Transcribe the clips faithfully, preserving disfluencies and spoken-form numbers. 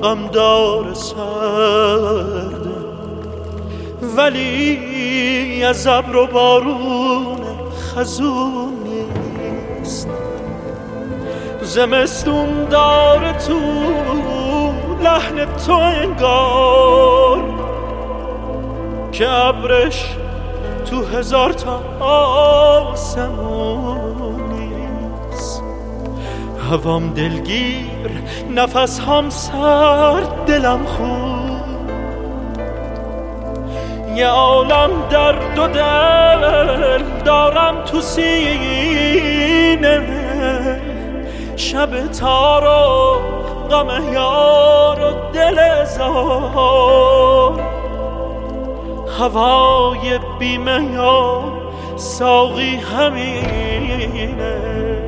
غمدار سرده، ولی از ابر و بارون خزون نیست. زمستون داره تو لحن تو انگار که ابرش تو هزار تا آسمون نیست. هوام دلگیر، نفس هم سرد، دلم خوب، یه عالم درد و دل دارم تو سینه. شب تار و غم یار و دل زار، هوای بیمه یا ساقی همینه.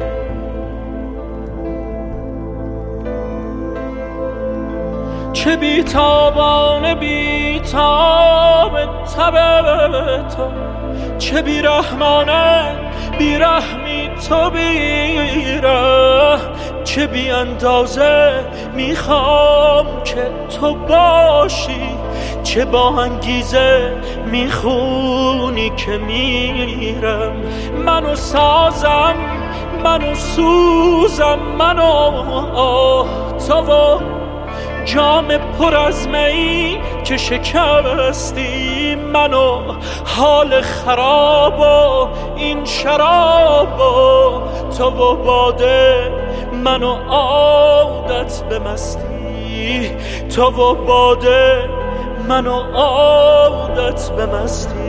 چه بیتابان بیتاب تب تو، چه بیرحمانه بیرحمی تو بیره. چه بی اندازه میخوام که تو باشی، چه با انگیزه میخونی که میرم. منو سازم، منو سوزم، منو تو و جام پر از می که شکستی. منو حال خراب و این شراب و تو و باده، منو عادت به مستی. تو و باده، منو عادت به مستی.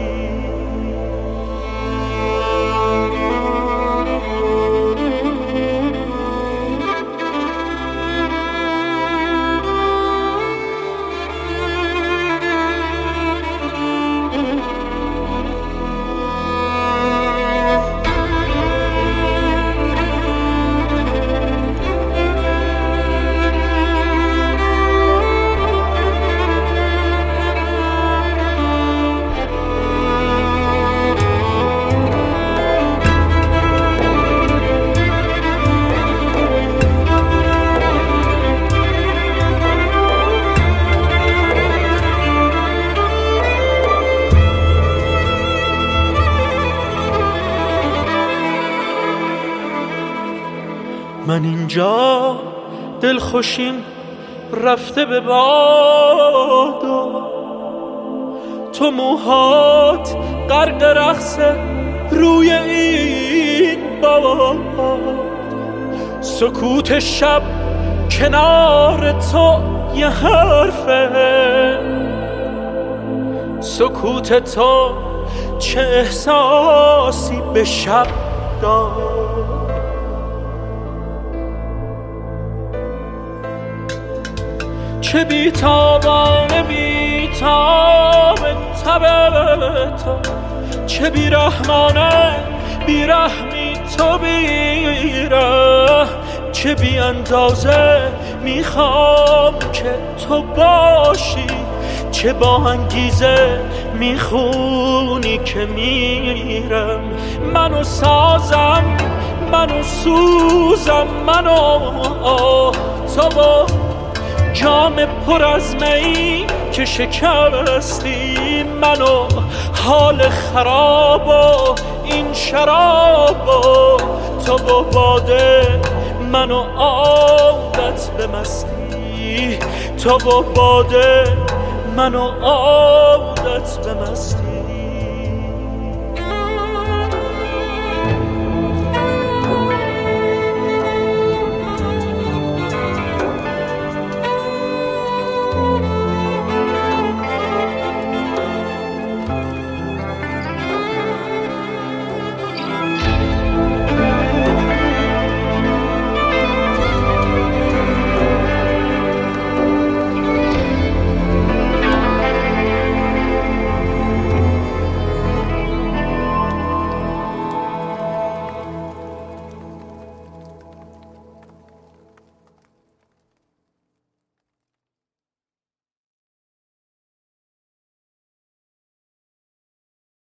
من اینجا دلخوشیم رفته به باد و تو موهات غرق رقص روی این باد. سکوت شب کنار تو یه حرفه، سکوت تو چه احساسی به شب داد. چه بیتابان بیتاب تب تو، چه بیرحمانه بیرحمی تو بیره. چه بی اندازه میخوام که تو باشی، چه با انگیزه میخونی که میرم. منو سازم، منو سوزم، منو تو و جام پر از می که شکستی. منو حال خراب و این شراب و تو و باده، منو عادت به مستی. تو و باده، منو عادت به مستی.